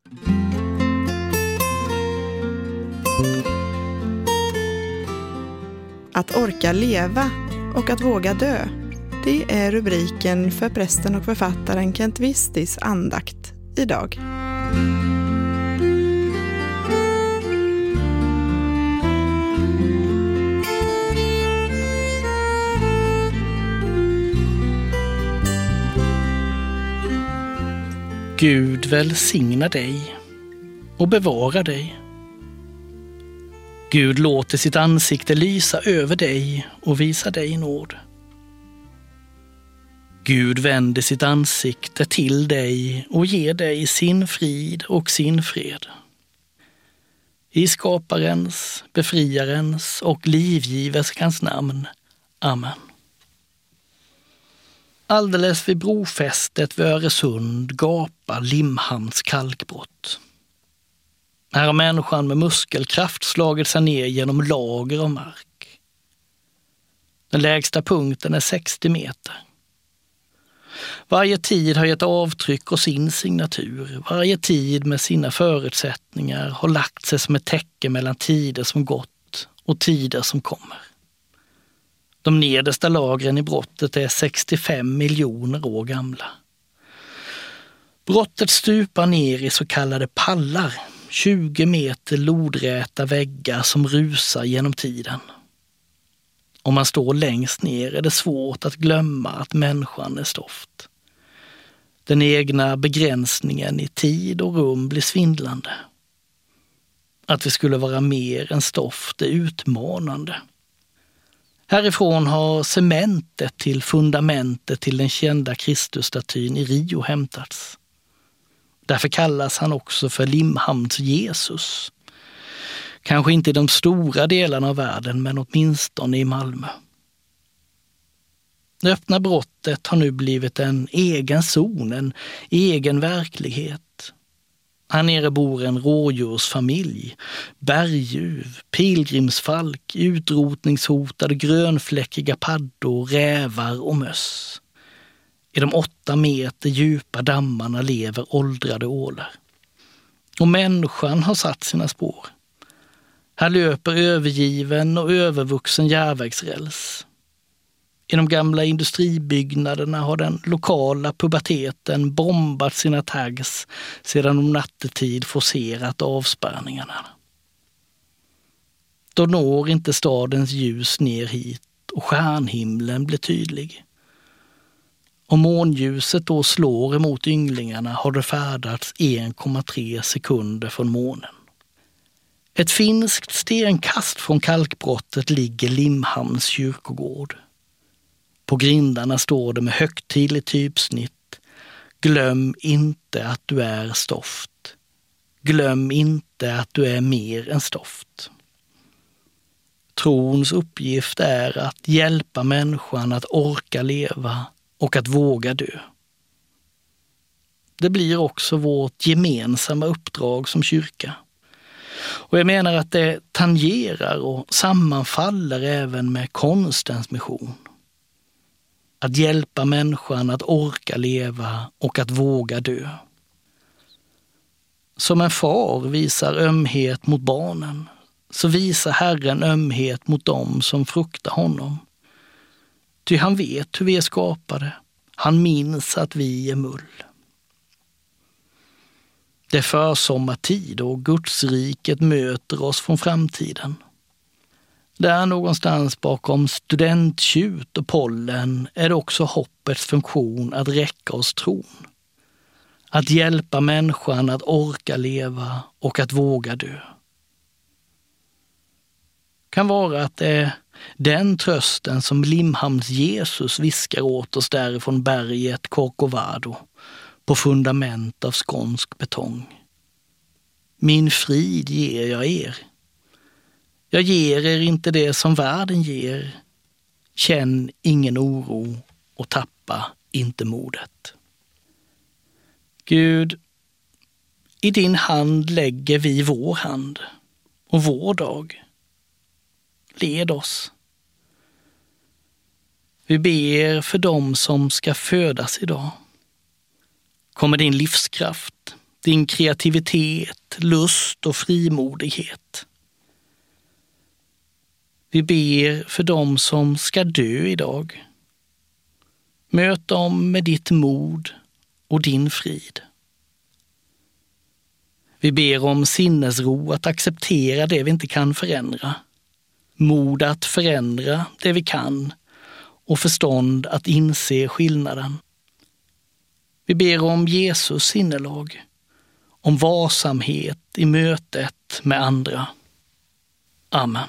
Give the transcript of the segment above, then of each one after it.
Att orka leva och att våga dö, det är rubriken för prästen och författaren Kent Vistis andakt idag. Gud välsigna dig och bevara dig. Gud låter sitt ansikte lysa över dig och visa dig nåd. Gud vänder sitt ansikte till dig och ger dig sin frid och sin fred. I skaparens, befriarens och livgiverskans namn. Amen. Alldeles vid brofästet vid Öresund gapar Limhamns kalkbrott. Här har människan med muskelkraft slagit sig ner genom lager av mark. Den lägsta punkten är 60 meter. Varje tid har gett avtryck och sin signatur. Varje tid med sina förutsättningar har lagt sig som ett täcke mellan tider som gått och tider som kommer. De nedersta lagren i brottet är 65 miljoner år gamla. Brottet stupar ner i så kallade pallar, 20 meter lodräta väggar som rusar genom tiden. Om man står längst ner är det svårt att glömma att människan är stoft. Den egna begränsningen i tid och rum blir svindlande. Att vi skulle vara mer än stoft är utmanande. Härifrån har cementet till fundamentet till den kända Kristusstatyn i Rio hämtats. Därför kallas han också för Limhamns Jesus. Kanske inte i de stora delarna av världen, men åtminstone i Malmö. Det öppna brottet har nu blivit en egen zon, en egen verklighet. Här nere bor en rådjursfamilj, berguv, pilgrimsfalk, utrotningshotade grönfläckiga paddor, rävar och möss. I de 8 meter djupa dammarna lever åldrade ålar. Och människan har satt sina spår. Här löper övergiven och övervuxen järnvägsräls. I de gamla industribyggnaderna har den lokala puberteten bombat sina tags sedan de nattetid forcerat avspärrningarna. Då når inte stadens ljus ner hit och stjärnhimlen blir tydlig. Om månljuset då slår emot ynglingarna har det färdats 1,3 sekunder från månen. Ett finskt stenkast från kalkbrottet ligger Limhamns kyrkogård. På grindarna står det med högtidligt typsnitt: glöm inte att du är stoft. Glöm inte att du är mer än stoft. Trons uppgift är att hjälpa människan att orka leva och att våga dö. Det blir också vårt gemensamma uppdrag som kyrka. Och jag menar att det tangerar och sammanfaller även med konstens mission. Att hjälpa människan att orka leva och att våga dö. Som en far visar ömhet mot barnen, så visar Herren ömhet mot dem som fruktar honom. Ty han vet hur vi är skapade. Han minns att vi är mull. Det är försommartid och Gudsriket möter oss från framtiden. Där någonstans bakom studenttjut och pollen är det också hoppets funktion att räcka oss tron. Att hjälpa människan att orka leva och att våga dö. Kan vara att det är den trösten som Limhamns Jesus viskar åt oss därifrån berget Corcovado på fundament av skånsk betong. Min frid ger jag er. Jag ger er inte det som världen ger. Känn ingen oro och tappa inte modet. Gud, i din hand lägger vi vår hand och vår dag. Led oss. Vi ber för dem som ska födas idag. Kom med din livskraft, din kreativitet, lust och frimodighet. Vi ber för dem som ska dö idag. Möt dem med ditt mod och din frid. Vi ber om sinnesro att acceptera det vi inte kan förändra. Mod att förändra det vi kan och förstånd att inse skillnaden. Vi ber om Jesus sinnelag, om varsamhet i mötet med andra. Amen.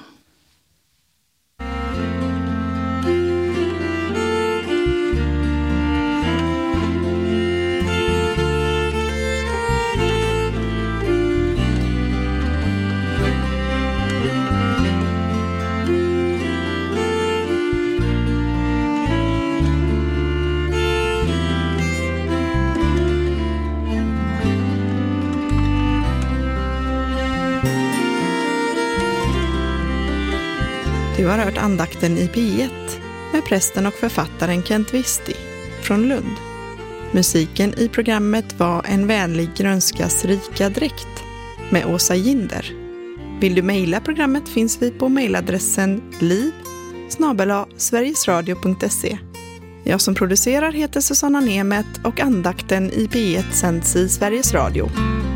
Du har hört andakten i P1 med prästen och författaren Kent Visti från Lund. Musiken i programmet var En vänlig grönskas rika dräkt med Åsa Ginder. Vill du mejla programmet finns vi på mejladressen liv@sverigesradio.se. Jag som producerar heter Susanna Nemet och andakten i P1 sänds i Sveriges Radio.